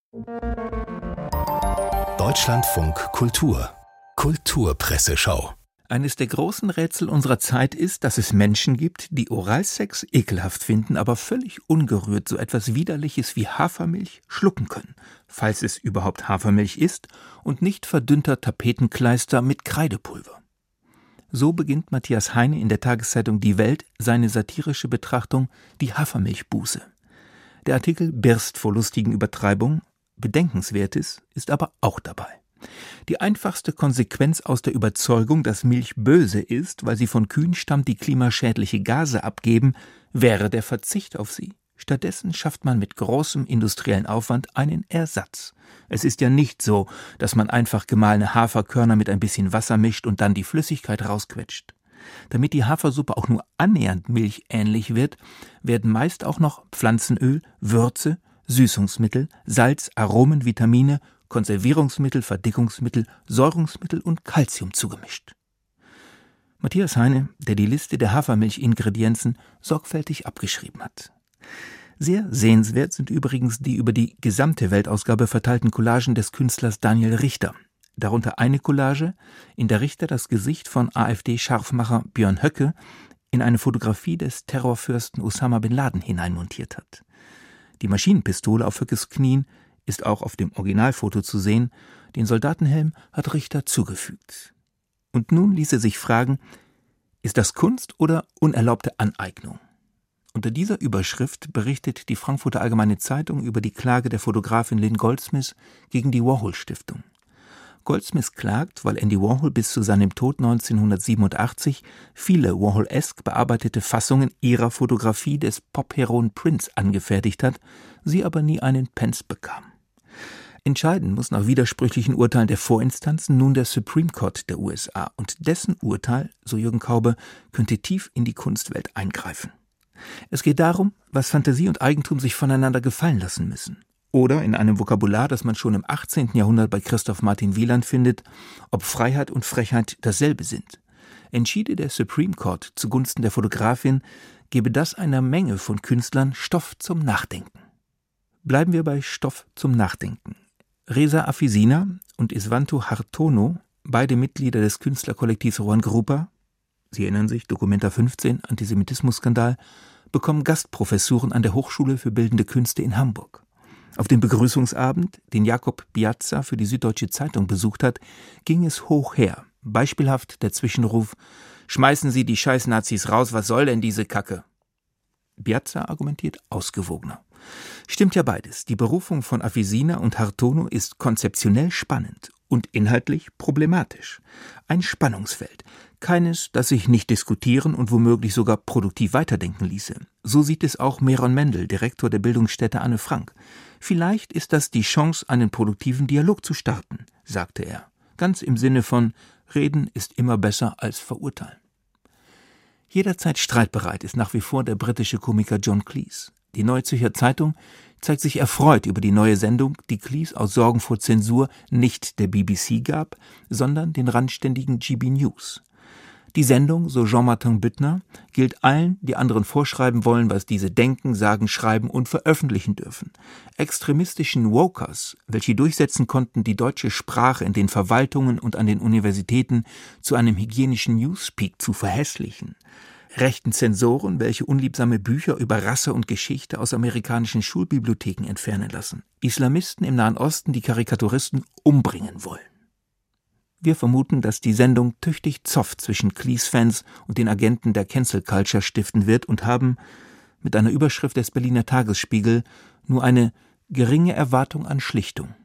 Deutschlandfunk Kultur Kulturpresseschau. Eines der großen Rätsel unserer Zeit ist, dass es Menschen gibt, die Oralsex ekelhaft finden, aber völlig ungerührt so etwas Widerliches wie Hafermilch schlucken können, falls es überhaupt Hafermilch ist und nicht verdünnter Tapetenkleister mit Kreidepulver. So beginnt Matthias Heine in der Tageszeitung Die Welt seine satirische Betrachtung Die Hafermilchbuße. Der Artikel birst vor lustigen Übertreibungen, Bedenkenswertes ist aber auch dabei. Die einfachste Konsequenz aus der Überzeugung, dass Milch böse ist, weil sie von Kühen stammt, die klimaschädliche Gase abgeben, wäre der Verzicht auf sie. Stattdessen schafft man mit großem industriellen Aufwand einen Ersatz. Es ist ja nicht so, dass man einfach gemahlene Haferkörner mit ein bisschen Wasser mischt und dann die Flüssigkeit rausquetscht. Damit die Hafersuppe auch nur annähernd milchähnlich wird, werden meist auch noch Pflanzenöl, Würze, Süßungsmittel, Salz, Aromen, Vitamine, Konservierungsmittel, Verdickungsmittel, Säurungsmittel und Calcium zugemischt. Matthias Heine, der die Liste der Hafermilchingredienzen sorgfältig abgeschrieben hat. Sehr sehenswert sind übrigens die über die gesamte Weltausgabe verteilten Collagen des Künstlers Daniel Richter. Darunter eine Collage, in der Richter das Gesicht von AfD-Scharfmacher Björn Höcke in eine Fotografie des Terrorfürsten Osama bin Laden hineinmontiert hat. Die Maschinenpistole auf Höckes Knien ist auch auf dem Originalfoto zu sehen, den Soldatenhelm hat Richter zugefügt. Und nun ließe sich fragen, ist das Kunst oder unerlaubte Aneignung? Unter dieser Überschrift berichtet die Frankfurter Allgemeine Zeitung über die Klage der Fotografin Lynn Goldsmith gegen die Warhol-Stiftung. Goldsmith klagt, weil Andy Warhol bis zu seinem Tod 1987 viele Warhol-esk bearbeitete Fassungen ihrer Fotografie des Pop-Heroen Prince angefertigt hat, sie aber nie einen Pence bekam. Entscheiden muss nach widersprüchlichen Urteilen der Vorinstanzen nun der Supreme Court der USA, und dessen Urteil, so Jürgen Kaube, könnte tief in die Kunstwelt eingreifen. Es geht darum, was Fantasie und Eigentum sich voneinander gefallen lassen müssen. Oder in einem Vokabular, das man schon im 18. Jahrhundert bei Christoph Martin Wieland findet, ob Freiheit und Frechheit dasselbe sind. Entschiede der Supreme Court zugunsten der Fotografin, gebe das einer Menge von Künstlern Stoff zum Nachdenken. Bleiben wir bei Stoff zum Nachdenken. Reza Afisina und Isvanto Hartono, beide Mitglieder des Künstlerkollektivs Juan Grupa, Sie erinnern sich, Documenta 15, Antisemitismus-Skandal, bekommen Gastprofessuren an der Hochschule für Bildende Künste in Hamburg. Auf dem Begrüßungsabend, den Jakob Piazza für die Süddeutsche Zeitung besucht hat, ging es hoch her. Beispielhaft der Zwischenruf: »Schmeißen Sie die Scheiß-Nazis raus, was soll denn diese Kacke?« Piazza argumentiert ausgewogener. Stimmt ja beides. Die Berufung von Afisina und Hartono ist konzeptionell spannend und inhaltlich problematisch. Ein Spannungsfeld. Keines, das sich nicht diskutieren und womöglich sogar produktiv weiterdenken ließe. So sieht es auch Meron Mendel, Direktor der Bildungsstätte Anne Frank. Vielleicht ist das die Chance, einen produktiven Dialog zu starten, sagte er. Ganz im Sinne von: Reden ist immer besser als verurteilen. Jederzeit streitbereit ist nach wie vor der britische Komiker John Cleese. Die Neue Zürcher Zeitung zeigt sich erfreut über die neue Sendung, die Cleese aus Sorgen vor Zensur nicht der BBC gab, sondern den randständigen GB News. Die Sendung, so Jean-Martin Büttner, gilt allen, die anderen vorschreiben wollen, was diese denken, sagen, schreiben und veröffentlichen dürfen. Extremistischen Wokers, welche durchsetzen konnten, die deutsche Sprache in den Verwaltungen und an den Universitäten zu einem hygienischen Newspeak zu verhässlichen. Rechten Zensoren, welche unliebsame Bücher über Rasse und Geschichte aus amerikanischen Schulbibliotheken entfernen lassen. Islamisten im Nahen Osten, die Karikaturisten umbringen wollen. Wir vermuten, dass die Sendung tüchtig Zoff zwischen Cleese-Fans und den Agenten der Cancel Culture stiften wird und haben, mit einer Überschrift des Berliner Tagesspiegel, nur eine geringe Erwartung an Schlichtung.